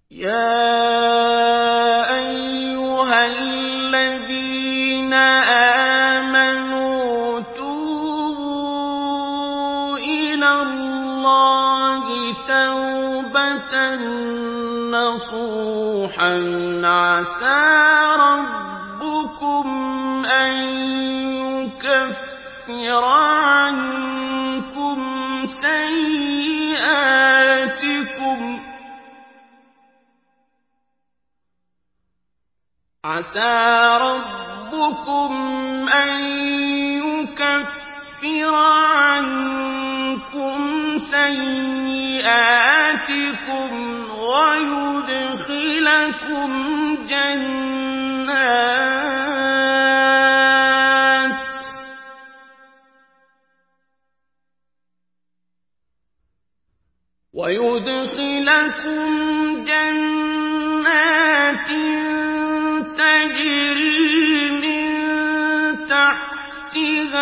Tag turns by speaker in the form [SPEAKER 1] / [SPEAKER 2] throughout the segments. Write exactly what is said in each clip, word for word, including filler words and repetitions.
[SPEAKER 1] يَا أَيُّهَا الَّذِينَ آمَنُوا تُوبُوا إِلَى اللَّهِ تَوْبَةً نَّصُوحًا عَسَىٰ رَبُّكُمْ أَن يُكَفِّرَ عَنكُمْ سَيِّئَاتِكُمْ عسى ربكم أن يكفر عنكم سيئاتكم ويدخلكم جنات ويدخلكم جنات تجري من تحتها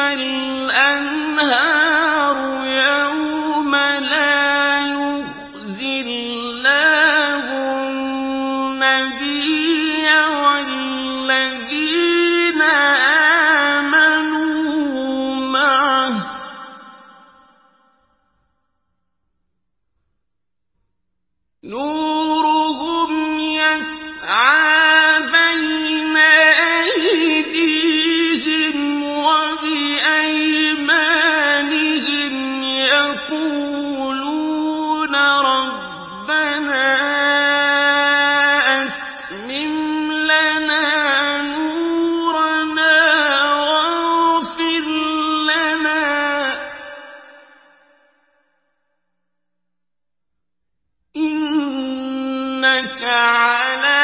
[SPEAKER 1] الأنهار يوم لا يخزي الله النبي والذين آمنوا معه نورهم يسعى بين أيديهم وبأيمانهم يقولون ربنا أتمم لنا نورنا واغفر لنا إنك على